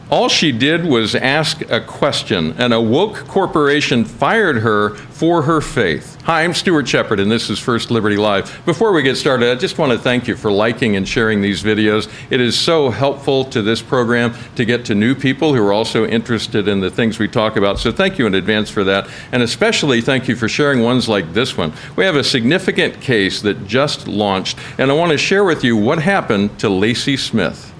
All she did was ask a question, and a woke corporation fired her for her faith. Hi, I'm Stuart Shepard, and this is First Liberty Live. Before we get started, I just want to thank you for liking and sharing these videos. It is so helpful to this program to get to new people who are also interested in the things we talk about. So thank you in advance for that, and especially thank you for sharing ones like this one. We have a significant case that just launched, and I want to share with you what happened to Lacey Smith.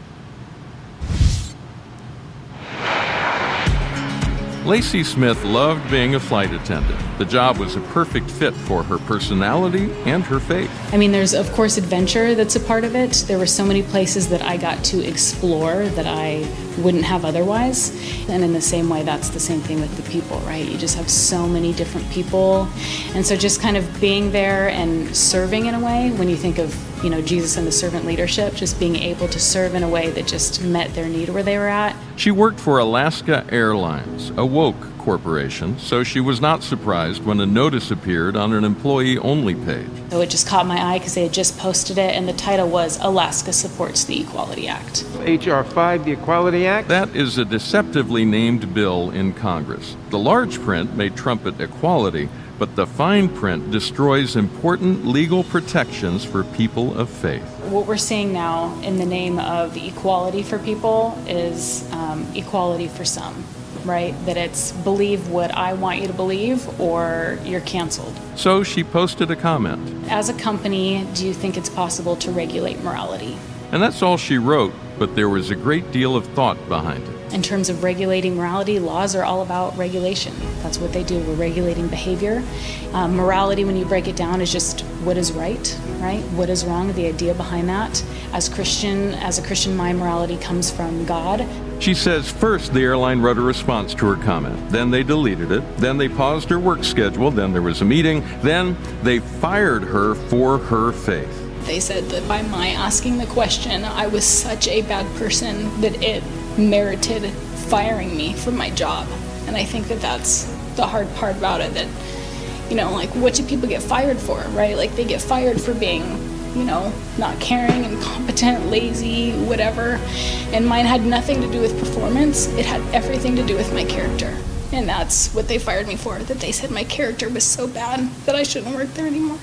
Lacey Smith loved being a flight attendant. The job was a perfect fit for her personality and her faith. I mean, there's, of course, adventure that's a part of it. There were so many places that I got to explore that I wouldn't have otherwise. And in the same way, that's the same thing with the people, right? You just have so many different people. And so just kind of being there and serving in a way, when you think of, you know, Jesus and the servant leadership, just being able to serve in a way that just met their need where they were at. She worked for Alaska Airlines, a woke corporation, so she was not surprised when a notice appeared on an employee-only page. So it just caught my eye because they had just posted it, and the title was Alaska Supports the Equality Act. H.R. 5, the Equality Act? That is a deceptively named bill in Congress. The large print may trumpet equality, but the fine print destroys important legal protections for people of faith. What we're seeing now in the name of equality for people is equality for some, right? That it's believe what I want you to believe or you're canceled. So she posted a comment. As a company, do you think it's possible to regulate morality? And that's all she wrote, but there was a great deal of thought behind it. In terms of regulating morality, laws are all about regulation. That's what they do. We're regulating behavior. Morality, when you break it down, is just what is right? What is wrong, the idea behind that. As a Christian, my morality comes from God. She says first the airline wrote a response to her comment. Then they deleted it. Then they paused her work schedule. Then there was a meeting. Then they fired her for her faith. They said that by my asking the question, I was such a bad person that it merited firing me from my job. And I think that that's the hard part about it, that, you know, like, what do people get fired for, right? Like, they get fired for being, you know, not caring, incompetent, lazy, whatever. And mine had nothing to do with performance. It had everything to do with my character. And that's what they fired me for, that they said my character was so bad that I shouldn't work there anymore.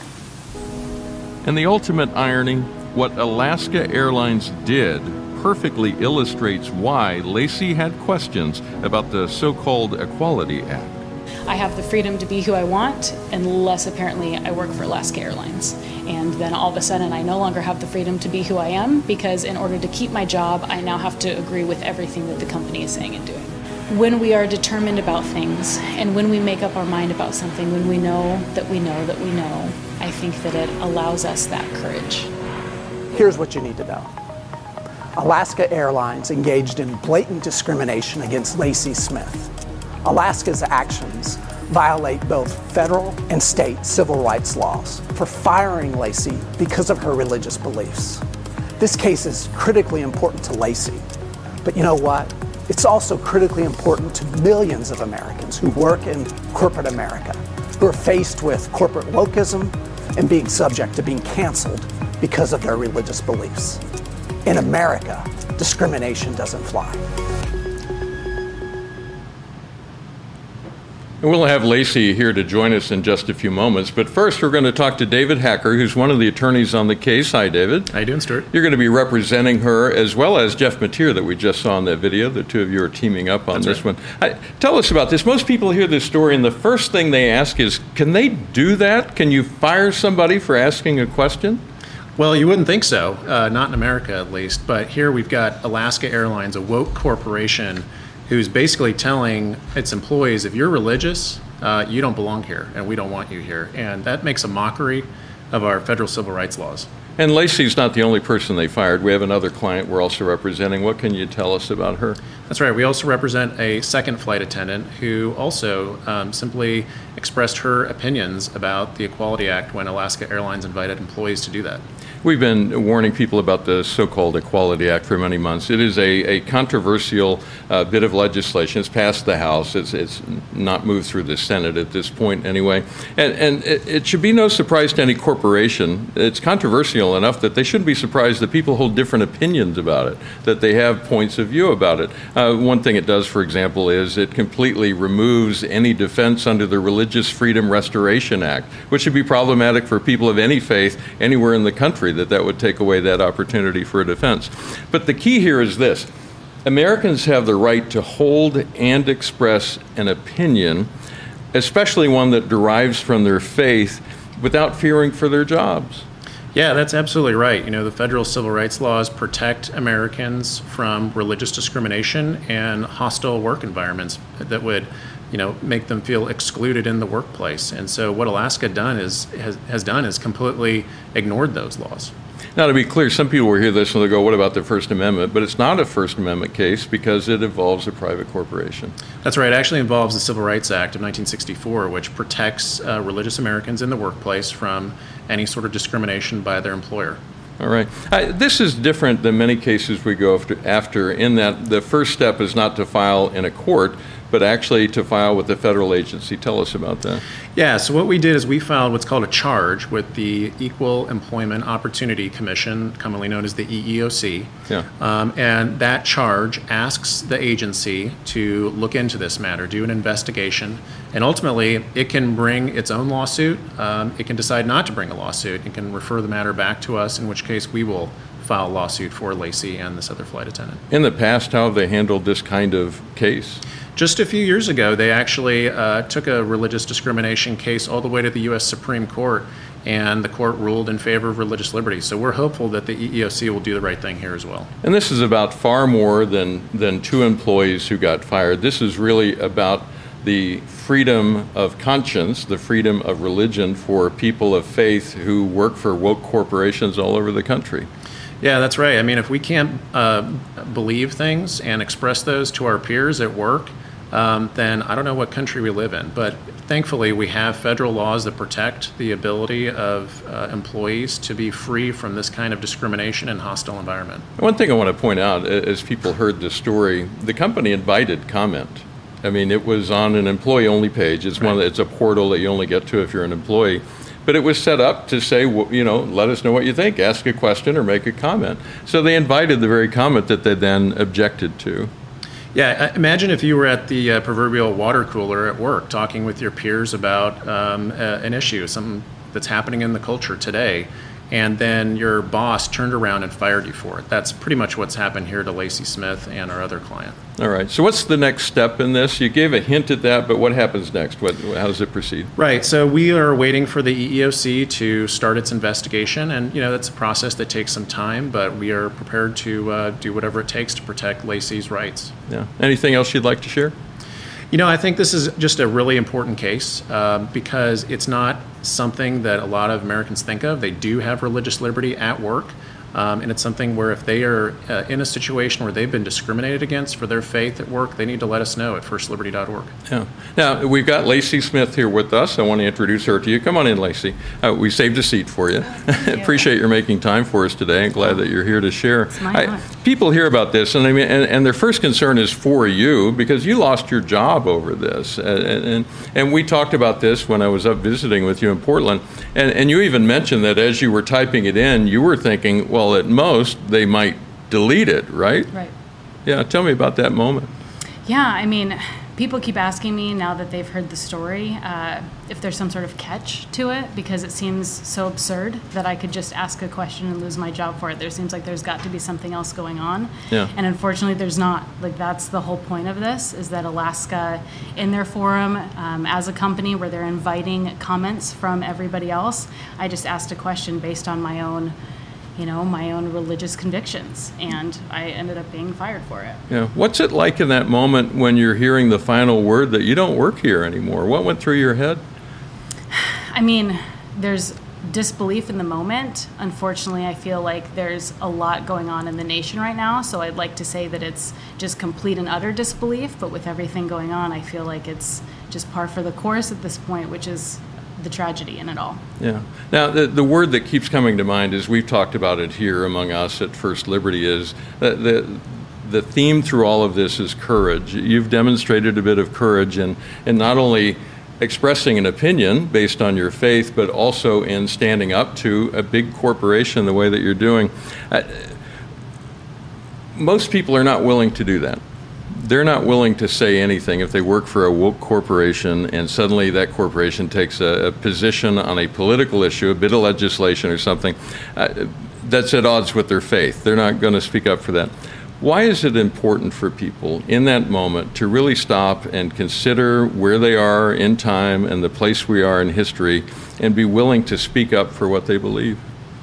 And the ultimate irony, what Alaska Airlines did perfectly illustrates why Lacey had questions about the so-called Equality Act. I have the freedom to be who I want, unless apparently I work for Alaska Airlines. And then all of a sudden I no longer have the freedom to be who I am, because in order to keep my job, I now have to agree with everything that the company is saying and doing. When we are determined about things, and when we make up our mind about something, when we know that we know that we know, I think that it allows us that courage. Here's what you need to know. Alaska Airlines engaged in blatant discrimination against Lacey Smith. Alaska's actions violate both federal and state civil rights laws for firing Lacey because of her religious beliefs. This case is critically important to Lacey, but you know what? It's also critically important to millions of Americans who work in corporate America, who are faced with corporate wokeism and being subject to being canceled because of their religious beliefs. In America, discrimination doesn't fly. And we'll have Lacey here to join us in just a few moments. But first, we're going to talk to David Hacker, who's one of the attorneys on the case. Hi, David. How you doing, Stuart? You're going to be representing her, as well as Jeff Mateer that we just saw in that video. The two of you are teaming up on this one. Tell us about this. Most people hear this story, and the first thing they ask is, can they do that? Can you fire somebody for asking a question? Well, you wouldn't think so, not in America at least. But here we've got Alaska Airlines, a woke corporation, who's basically telling its employees, if you're religious, you don't belong here, and we don't want you here. And that makes a mockery of our federal civil rights laws. And Lacey's not the only person they fired. We have another client we're also representing. What can you tell us about her? That's right. We also represent a second flight attendant who also simply expressed her opinions about the Equality Act when Alaska Airlines invited employees to do that. We've been warning people about the so-called Equality Act for many months. It is a controversial bit of legislation. It's passed the House. It's not moved through the Senate at this point anyway. And it should be no surprise to any corporation. It's controversial enough that they shouldn't be surprised that people hold different opinions about it, that they have points of view about it. One thing it does, for example, is it completely removes any defense under the Religious Freedom Restoration Act, which would be problematic for people of any faith anywhere in the country, that would take away that opportunity for a defense. But the key here is this. Americans have the right to hold and express an opinion, especially one that derives from their faith, without fearing for their jobs. Yeah, that's absolutely right. You know, the federal civil rights laws protect Americans from religious discrimination and hostile work environments that would, make them feel excluded in the workplace. And so what Alaska has done is completely ignored those laws. Now, to be clear, some people will hear this and they'll go, what about the First Amendment? But it's not a First Amendment case because it involves a private corporation. That's right. It actually involves the Civil Rights Act of 1964, which protects religious Americans in the workplace from any sort of discrimination by their employer. All right. This is different than many cases we go after in that the first step is not to file in a court, but actually to file with the federal agency. Tell us about that. Yeah, so what we did is we filed what's called a charge with the Equal Employment Opportunity Commission, commonly known as the EEOC. Yeah. And that charge asks the agency to look into this matter, do an investigation, and ultimately it can bring its own lawsuit. It can decide not to bring a lawsuit. It can refer the matter back to us, in which case we will file a lawsuit for Lacey and this other flight attendant. In the past, how have they handled this kind of case? Just a few years ago, they actually took a religious discrimination case all the way to the U.S. Supreme Court, and the court ruled in favor of religious liberty. So we're hopeful that the EEOC will do the right thing here as well. And this is about far more than 2 employees who got fired. This is really about the freedom of conscience, the freedom of religion for people of faith who work for woke corporations all over the country. Yeah, that's right. I mean, if we can't believe things and express those to our peers at work, then I don't know what country we live in. But thankfully, we have federal laws that protect the ability of employees to be free from this kind of discrimination and hostile environment. One thing I want to point out, as people heard this story, the company invited comment. I mean, it was on an employee-only page. It's it's a portal that you only get to if you're an employee. But it was set up to say, let us know what you think, ask a question or make a comment. So they invited the very comment that they then objected to. Yeah, imagine if you were at the proverbial water cooler at work talking with your peers about an issue, something that's happening in the culture today, and then your boss turned around and fired you for it. That's pretty much what's happened here to Lacey Smith and our other client. All right. So what's the next step in this? You gave a hint at that, but what happens next? How does it proceed? Right. So we are waiting for the EEOC to start its investigation, and that's a process that takes some time, but we are prepared to do whatever it takes to protect Lacey's rights. Yeah. Anything else you'd like to share? I think this is just a really important case because it's not something that a lot of Americans think of. They do have religious liberty at work, and it's something where if they are in a situation where they've been discriminated against for their faith at work, they need to let us know at firstliberty.org. Yeah. Now, we've got Lacey Smith here with us. I want to introduce her to you. Come on in, Lacey. We saved a seat for you. Appreciate your making time for us today. I'm glad that you're here to share. It's my honor. People hear about this, and and their first concern is for you because you lost your job over this. And we talked about this when I was up visiting with you in Portland. And you even mentioned that as you were typing it in, you were thinking, well, at most, they might delete it, right? Right. Yeah, tell me about that moment. Yeah, I mean, people keep asking me now that they've heard the story if there's some sort of catch to it because it seems so absurd that I could just ask a question and lose my job for it. There seems like there's got to be something else going on. Yeah. And unfortunately, there's not. Like, that's the whole point of this, is that Alaska, in their forum, as a company where they're inviting comments from everybody else, I just asked a question based on my own religious convictions, and I ended up being fired for it. Yeah. What's it like in that moment when you're hearing the final word that you don't work here anymore? What went through your head? I mean, there's disbelief in the moment. Unfortunately, I feel like there's a lot going on in the nation right now, so I'd like to say that it's just complete and utter disbelief, but with everything going on, I feel like it's just par for the course at this point, which is the tragedy in it all. Yeah. Now, the word that keeps coming to mind as we've talked about it here among us at First Liberty is the theme through all of this is courage. You've demonstrated a bit of courage in not only expressing an opinion based on your faith, but also in standing up to a big corporation the way that you're doing. Most people are not willing to do that. They're not willing to say anything if they work for a woke corporation and suddenly that corporation takes a position on a political issue, a bit of legislation or something, that's at odds with their faith. They're not going to speak up for that. Why is it important for people in that moment to really stop and consider where they are in time and the place we are in history and be willing to speak up for what they believe?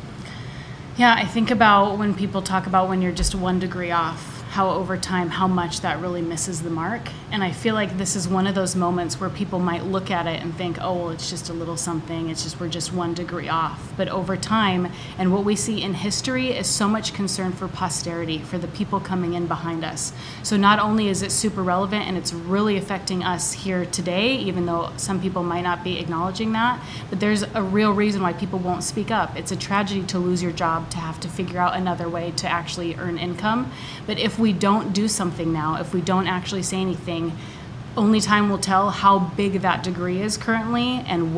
Yeah, I think about when people talk about when you're just 1 degree off, how over time, how much that really misses the mark. And I feel like this is one of those moments where people might look at it and think, oh, well, it's just a little something. It's just, we're just 1 degree off. But over time, and what we see in history is so much concern for posterity, for the people coming in behind us. So not only is it super relevant and it's really affecting us here today, even though some people might not be acknowledging that, but there's a real reason why people won't speak up. It's a tragedy to lose your job, to have to figure out another way to actually earn income. But if we don't do something now, if we don't actually say anything, only time will tell how big that degree is currently and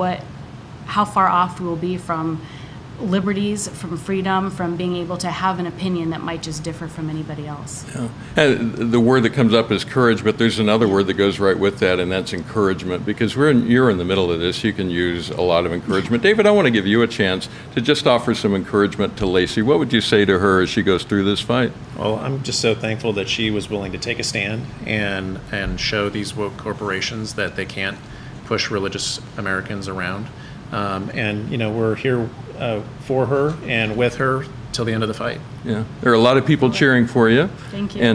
how far off we will be from liberties, from freedom, from being able to have an opinion that might just differ from anybody else. Yeah. And the word that comes up is courage, but there's another word that goes right with that, and that's encouragement, because you're in the middle of this. You can use a lot of encouragement. David, I want to give you a chance to just offer some encouragement to Lacey. What would you say to her as she goes through this fight? Well, I'm just so thankful that she was willing to take a stand and show these woke corporations that they can't push religious Americans around. And, we're here for her and with her till the end of the fight. Yeah, there are a lot of people cheering for you. Thank you. And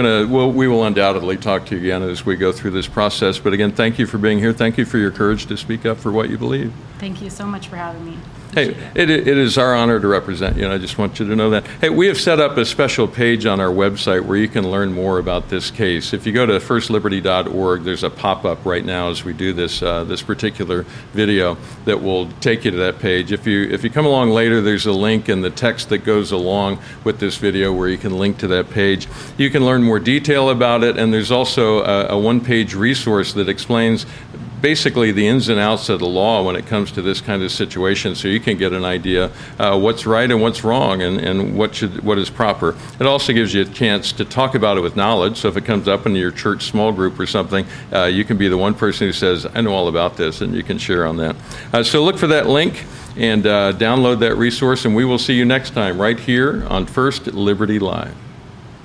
we will undoubtedly talk to you again as we go through this process. But again, thank you for being here. Thank you for your courage to speak up for what you believe. Thank you so much for having me. Hey, it is our honor to represent you, and I just want you to know that. Hey, we have set up a special page on our website where you can learn more about this case. If you go to firstliberty.org, there's a pop-up right now as we do this particular video that will take you to that page. If you come along later, there's a link in the text that goes along with this video where you can link to that page. You can learn more detail about it, and there's also a one-page resource that explains basically the ins and outs of the law when it comes to this kind of situation, so you can get an idea what's right and what's wrong and what is proper. It also gives you a chance to talk about it with knowledge, so if it comes up in your church small group or something, you can be the one person who says, I know all about this, and you can share on that. So look for that link and download that resource, and we will see you next time right here on First Liberty Live.